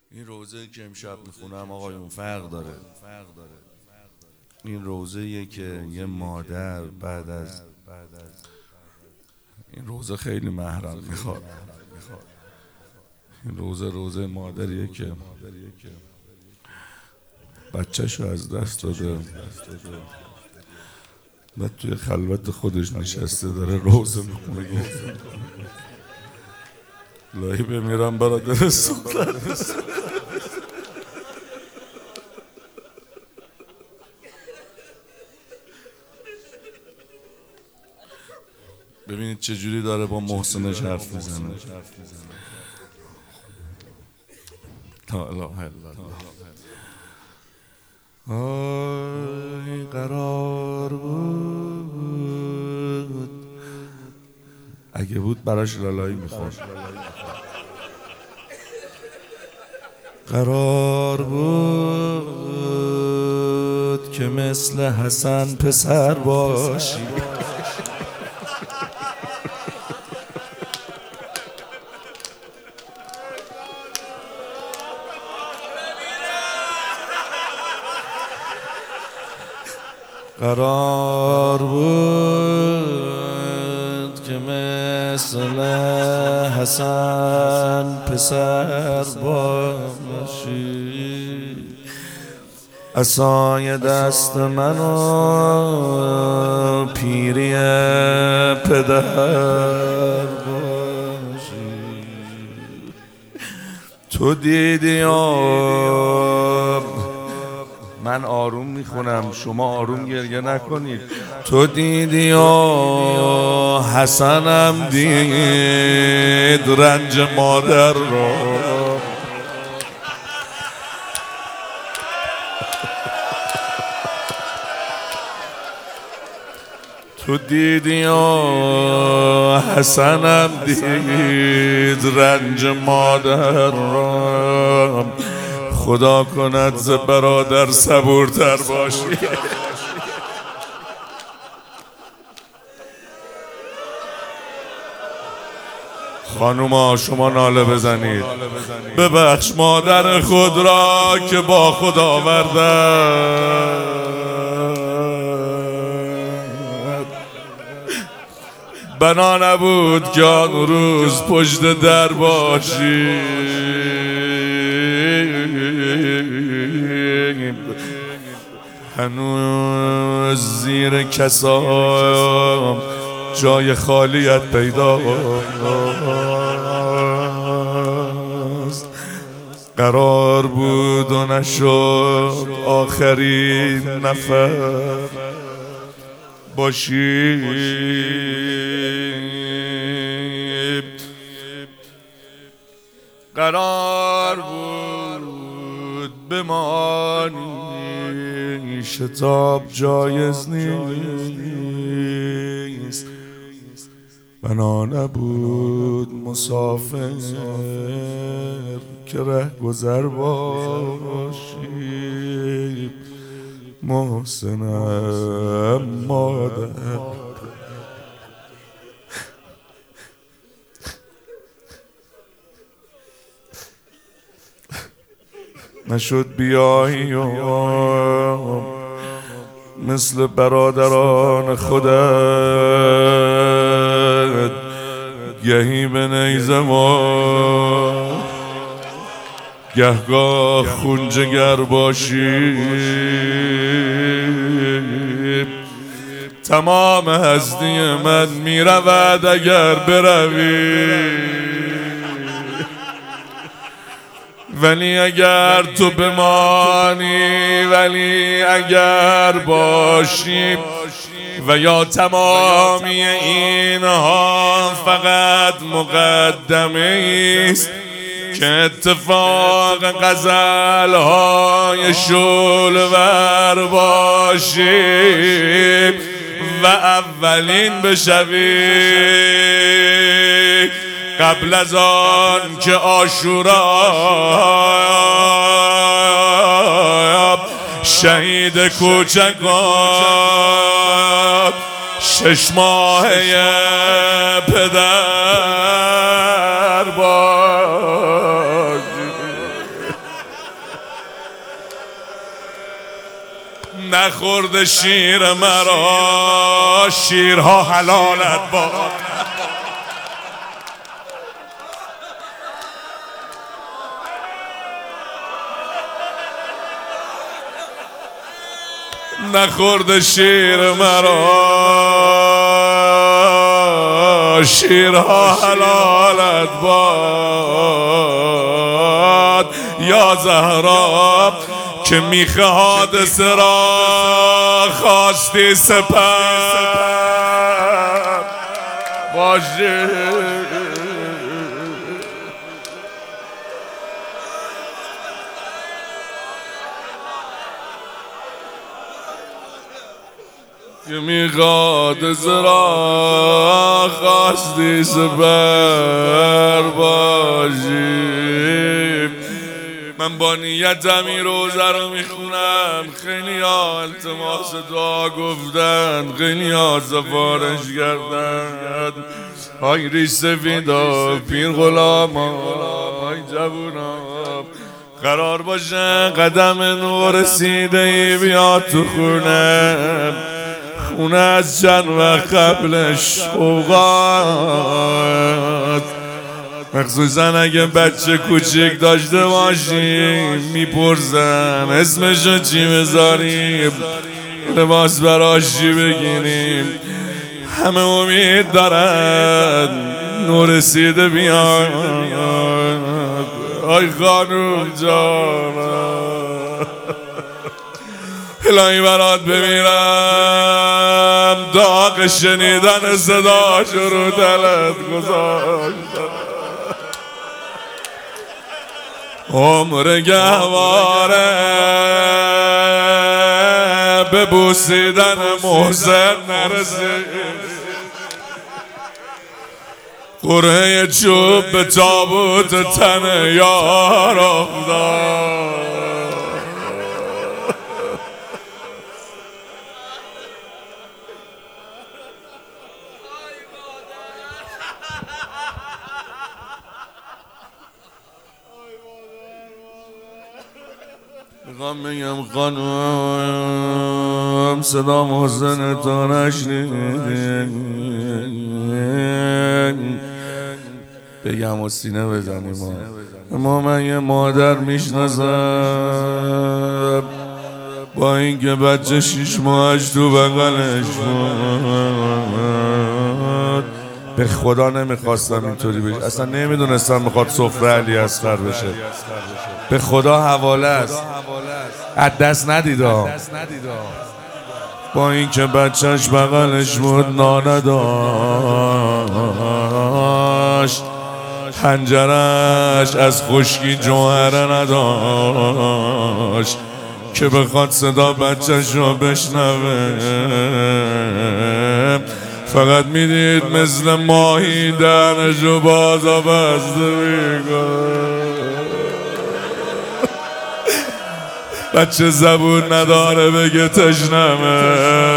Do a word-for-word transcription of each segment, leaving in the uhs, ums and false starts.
این روزه که امشب میخونم آقایون فرق داره. این روزه که یه مادر بعد از این روزه خیلی محرم میخواد. این روزه روزه مادریه که بچه‌شو از دست داده، بعد توی خلوت خودش نشسته داره روزه میخونه. لایی بمیرم برادر سوختر. ببینید چجوری داره با محسنش حرف میزنه. لا اله الا الله. آی قرار بود اگه بود براش لالایی میخورد. قرار بود که مثل حسن پسر باشی. قرار بود که مثل حسن پسر باشی، عصای دست منو پیری پدر باشی. تو دیدی من آروم میخونم، شما آروم گریه نکنید. تو دیدی و حسنم دید رنج مادر را، تو دیدی و حسنم دید رنج مادر را. خدا کند ز برادر صبورتر باشی. خانوما شما ناله بزنید، ببخش مادر خود را که با خود آوردد. بنا نبود که آن روز پشت در باشی. هنوز زیر کسام جای خالیت پیداست. قرار بود و نشد آخرین نفر باشی. قرار بود بمانی، شتاب جایز نیست. بنا نبود مسافر که ره گذر باشی. محسنم مادر نشد بیایی و مثل برادران خودت گهی به نیزه ما گهگاه خون جگر باشی. تمام هستی من می رود اگر بروی، ولی اگر تو بمانی، ولی اگر باشی. و یا تمامی اینها فقط مقدمه است که اتفاق غزل‌های شلور باشی و اولین بشوی قبل از آن که عاشورا شهید کوچکان شش ماهه پدر باشی. نخورد شیر مرا شیرها حلالت باد. نخورد شیر مرا شیرها حلالت باد. یا زهرا که میخ حادثه را خواستی سپر باشی. که میخواد زرا خواستی سپر باشی. من با نیتم این روزه رو میخونم. خیلی ها التماس دعا گفتن، خیلی ها سفارش کردن. های ریش سفیدا پیر غلاما های جوونا قرار باشه قدم نور رسیده ای بیاد تو خونه. خونه از چند وقت قبلش اوقات، مخصوصا اگه بچه کوچک داشته باشیم میپرسن اسمشو چی بذاریم، لباس براش چی بگیریم. همه امید دارن نور رسیده بیاد. آی خانوم جانم الهی برات بمیرم. داغ شنیدن صدا رو دلت گذاشتم. عمر گهواره به بوسیدن محسن نرسید. قرعه چوب به تابوت تن یار افتاد. میخوام بگم خانم صدا محسن تا نشنیدین بگم و سینه بزنیم. اما من یه مادر میشناسم با اینکه بچه شیش ماهش تو بغلش بود. به خدا نمیخواستم اینطوری بشه، اصلا نمیدونستم میخواد سفره علی اصغر بشه. به خدا حواله است، از دست ندیدا. با اینکه بچهش بغلش بود نانه داشت، حنجرش از خشکی جوهره نداشت که بخواد صدا بچهش رو بشنوه. فقط میدید مثل ماهی درنشو بازا بسته میگه. بچه زبون نداره بگه تشنمه.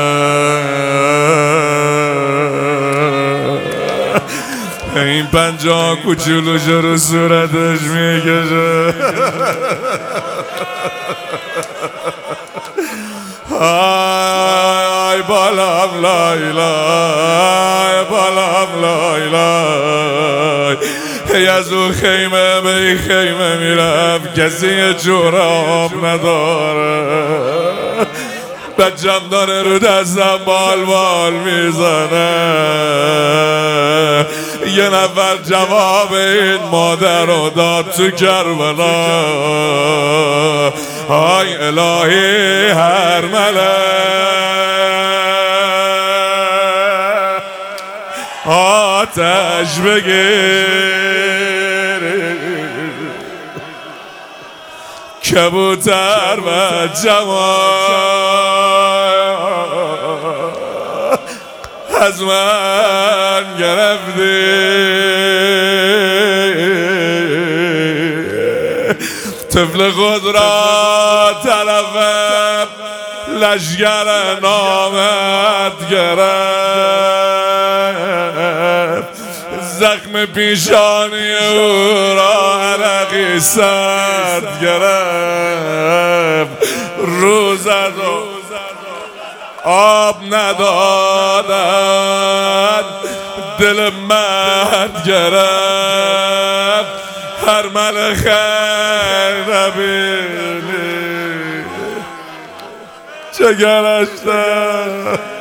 این پنجاه کوچولوش رو صورتش میکشه. آی بالام لایلای بالام لایلای. هی از اون خیمه به این خیمه میرفت، کسی جوراب نداره. بچم داره رو دستم بال بال میزنه. یه نفر جواب این مادر رو داد تو کربلا. های الهی هر ملک آتش بگیر، کبوتر و جوان از من گرفتی. طفل خود را طرف لشگر نامت گرفت. زخم پیشانی او را عرقی سرد گرفت. روزت آب ندادن دل من گرفت هر من خیر نبینی چه گرشتم